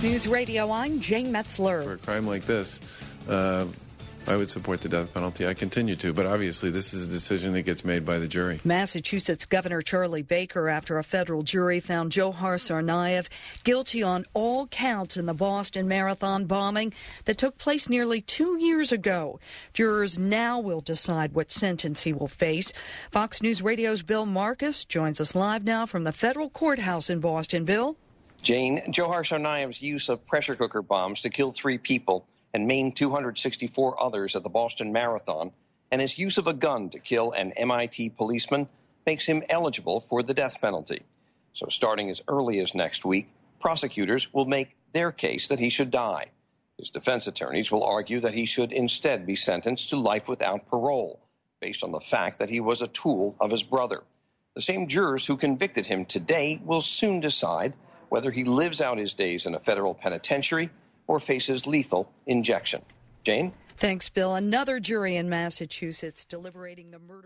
News Radio, I'm Jane Metzler. For a crime like this, I would support the death penalty. I continue to, but obviously this is a decision that gets made by the jury. Massachusetts Governor Charlie Baker, after a federal jury found Dzhokhar Tsarnaev guilty on all counts in the Boston Marathon bombing that took place nearly 2 years ago. Jurors now will decide what sentence he will face. Fox News Radio's Bill Marcus joins us live now from the federal courthouse in Boston. Bill? Jane, Dzhokhar Tsarnaev's use of pressure cooker bombs to kill 3 people and maim 264 others at the Boston Marathon, and his use of a gun to kill an MIT policeman makes him eligible for the death penalty. So starting as early as next week, prosecutors will make their case that he should die. His defense attorneys will argue that he should instead be sentenced to life without parole, based on the fact that he was a tool of his brother. The same jurors who convicted him today will soon decide whether he lives out his days in a federal penitentiary or faces lethal injection. Jane? Thanks, Bill. Another jury in Massachusetts deliberating the murder